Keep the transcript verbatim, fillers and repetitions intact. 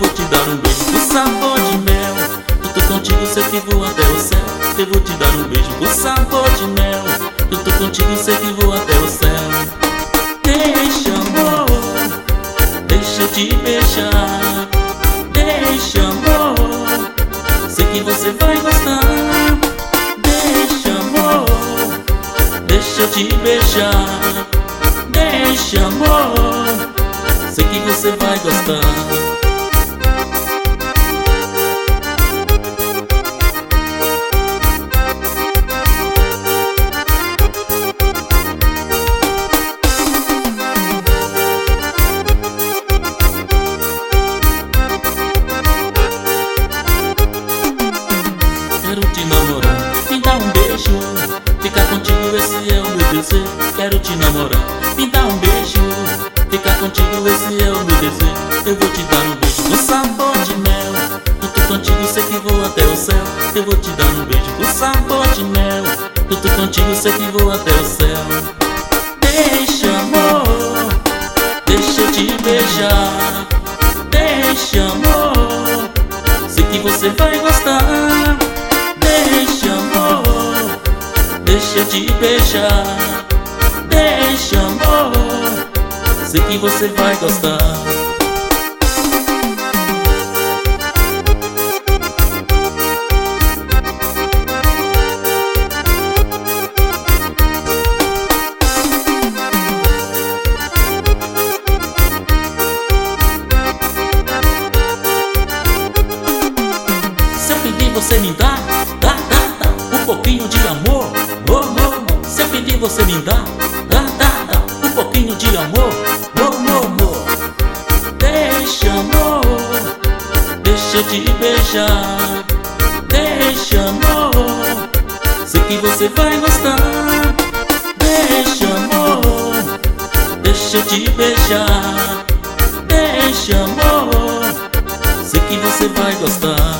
vou te dar um beijo com sabor de mel. Tudo contigo, sei que vou até o céu. Eu vou te dar um beijo com sabor de mel. Tudo contigo, sei que vou até o céu. Deixa, amor, deixa eu te beijar. Deixa, amor, sei que você vai gostar. Deixa, amor, deixa eu te beijar. Deixa, amor, sei que você vai gostar. Quero te namorar, me dá um beijo. Ficar contigo, esse é o meu desejo. Quero te namorar, me dá um beijo. Ficar contigo, esse é o meu desejo. Eu vou te dar um beijo com sabor de mel. Tudo contigo, sei que vou até o céu. Eu vou te dar um beijo com sabor de mel. Tudo contigo, sei que vou até o céu. Deixa, amor, deixa eu te beijar. Deixa, amor, sei que você vai gostar. Deixa, amor, deixa eu te beijar. Deixa, amor, sei que você vai gostar. Se eu pedir, você me dá, dá, dá, dá um pouquinho de amor, oh, oh, oh. Se eu pedir, você me dá, dá, dá, dá um pouquinho de amor, oh, oh, oh. Deixa, amor, deixa eu te beijar. Deixa, amor, sei que você vai gostar. Deixa, amor, deixa eu te beijar. Deixa, amor, sei que você vai gostar.